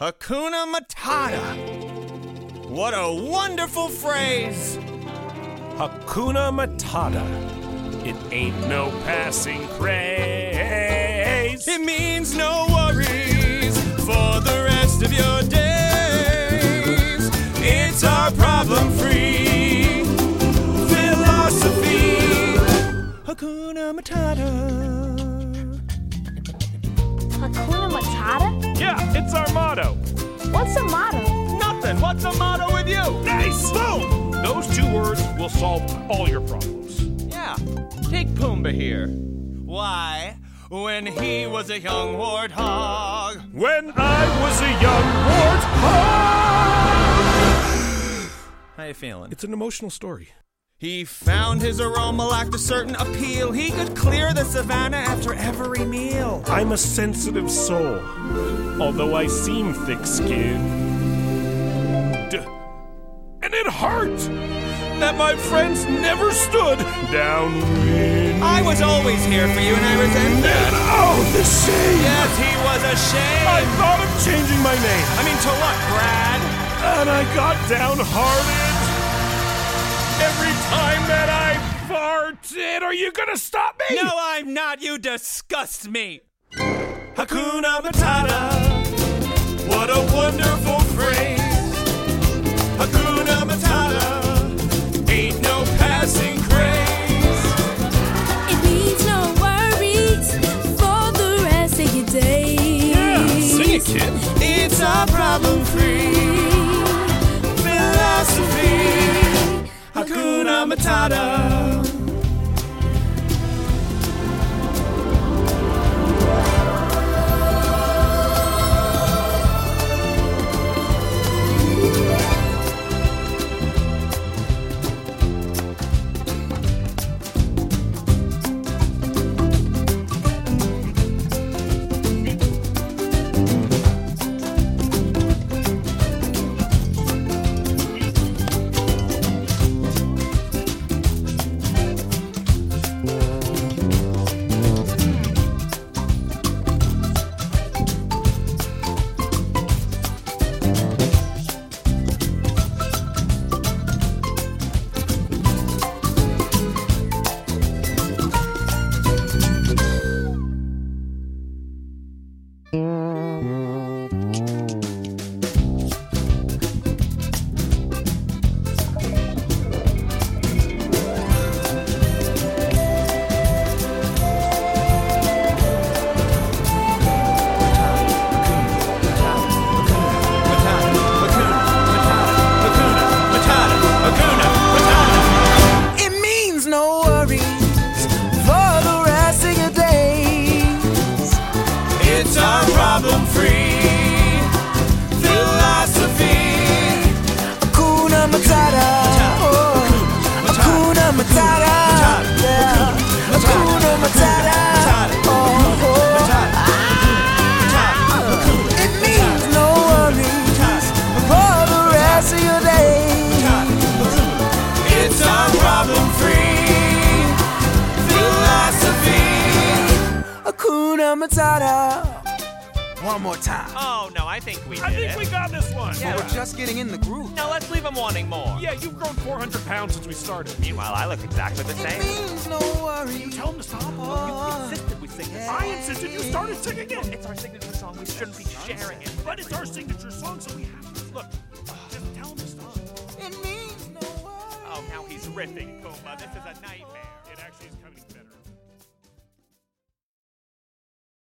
Hakuna Matata. What a wonderful phrase. Hakuna Matata. It ain't no passing craze. It means no worries for the rest of your days. It's our problem-free philosophy. Hakuna Matata. Hakuna Matata? Yeah, it's our motto. What's a motto? Nothing. What's the motto with you? Nice! Boom! Those 2 words will solve all your problems. Yeah. Take Pumbaa here. Why, when he was a young warthog. When I was a young warthog! How you feeling? It's an emotional story. He found his aroma lacked a certain appeal. He could clear the savannah after every meal. I'm a sensitive soul, although I seem thick-skinned. And it hurt that my friends never stood downwind. I was always here for you and I resent that. And oh, the shame! Yes, he was ashamed. I thought of changing my name. I mean, to what, Brad? And I got downhearted every time that I farted. Are you gonna stop me? No, I'm not. You disgust me. Hakuna Matata. What a wonderful phrase. Hakuna Matata. Ain't no passing craze. It means no worries for the rest of your days. Yeah, sing it, kid. It's a problem-free philosophy. Hakuna Matata. One more time. Oh, no, I think we did I think we got this one. Yeah. We're just getting in the groove. No, let's leave him wanting more. Yeah, you've grown 400 pounds since we started. Meanwhile, I look exactly the It same. means no worries. Tell him to stop. You insisted we sing this. I insisted you started singing it. It's our signature song. We shouldn't be sharing it. But it's our signature song, so we have to. Look, just tell him to stop. It means no worries. Oh, now he's riffing, Pumbaa. This is a nightmare. It actually is coming.